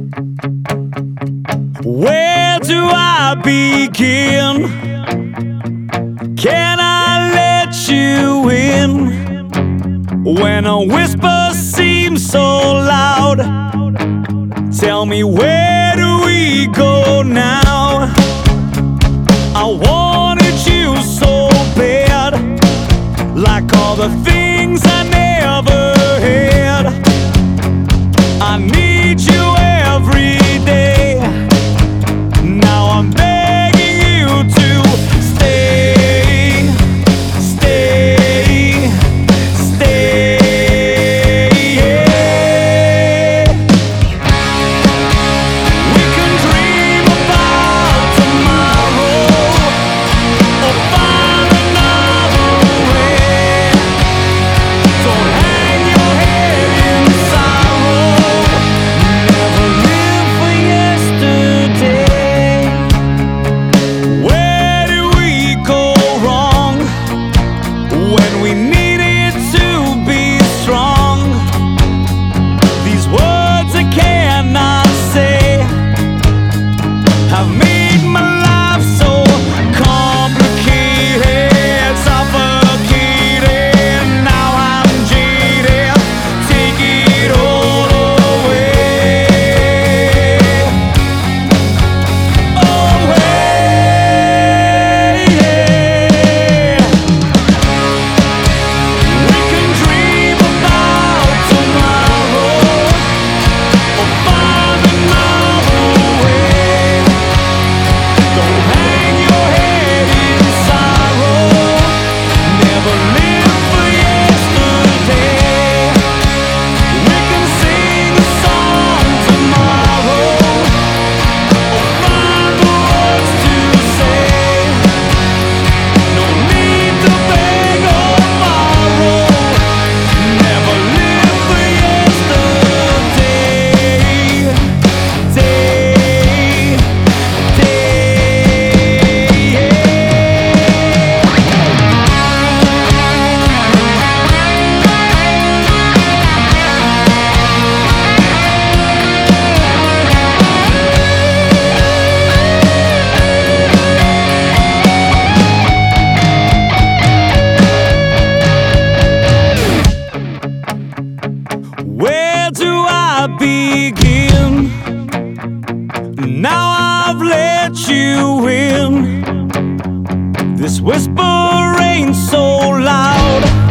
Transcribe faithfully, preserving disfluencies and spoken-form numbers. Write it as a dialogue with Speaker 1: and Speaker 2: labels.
Speaker 1: Where do I begin? Can I let you in when a whisper seems so loud? Tell me, where do we go now? I wanted you so bad, like all the things I never had. I need you every day. Now I'm begging you to stay, stay, stay. Yeah. We can dream about tomorrow, or find another way. Don't hang your head in sorrow. Never live for yesterday. Where do we go wrong when we needed to be strong? These words I cannot say have made my life so complicated, suffocated. Now I'm jaded. Take it all away, away. We can dream about tomorrow, or find another way. Don't hang your head in sorrow. Never live for yesterday. We can sing a song tomorrow, or find the words to say. No need to beg or borrow. Never live for yesterday. Day, day, where do I begin? Now I've let you in. This whisper ain't so loud.